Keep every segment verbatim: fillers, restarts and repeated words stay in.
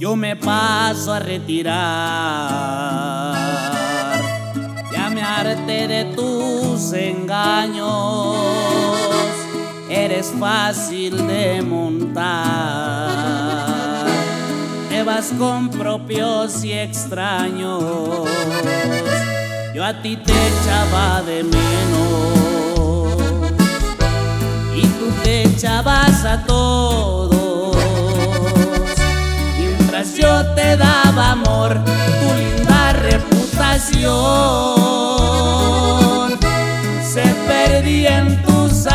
yo me paso a retirar. Ya me harté de tus engaños, eres fácil de montar. Te vas con propios y extraños, yo a ti te echaba de menos y tú te echabas a todos. Mientras yo te daba amor, tu linda reputación se perdía en tus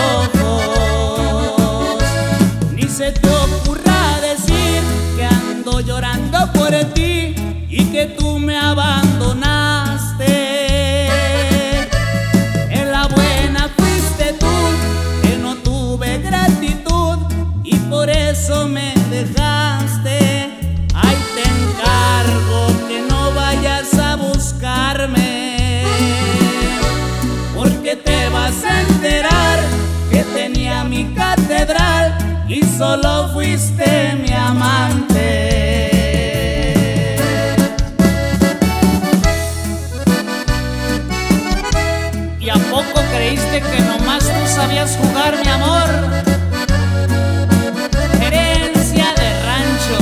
antojos. Ni se te ocurra decir que ando llorando por ti y que tú me abandonaste. En la buena fuiste tú, que no tuve gratitud y por eso me dejaste. Ay, te encargo que no vayas a buscarme, porque te vas a enterar que tenía mi catedral y solo fuiste mi amante. ¿Y a poco creíste que nomás tú sabías jugar, mi amor? Herencia de rancho.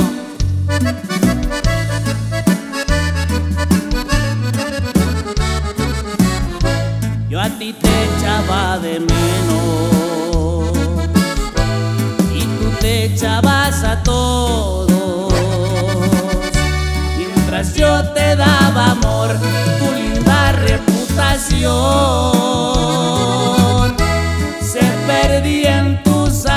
Yo a ti te echaba de menos y tú te echabas a todos. Mientras yo te daba amor, tu linda reputación se perdía en tus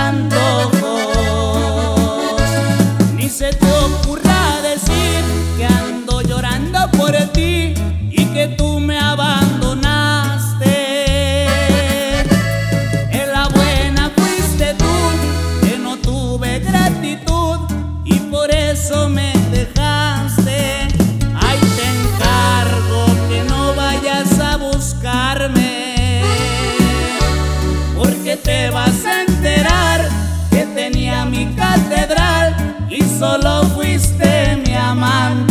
antojos. Ni se te ocurra decir que ando llorando por ti y que tú me abandonaste. En la buena fuiste tú, que no tuve gratitud y por eso me dejaste. Ay, te encargo que no vayas a buscarme, porque te vas a enterar que tenía mi catedral y solo fuiste mi amante.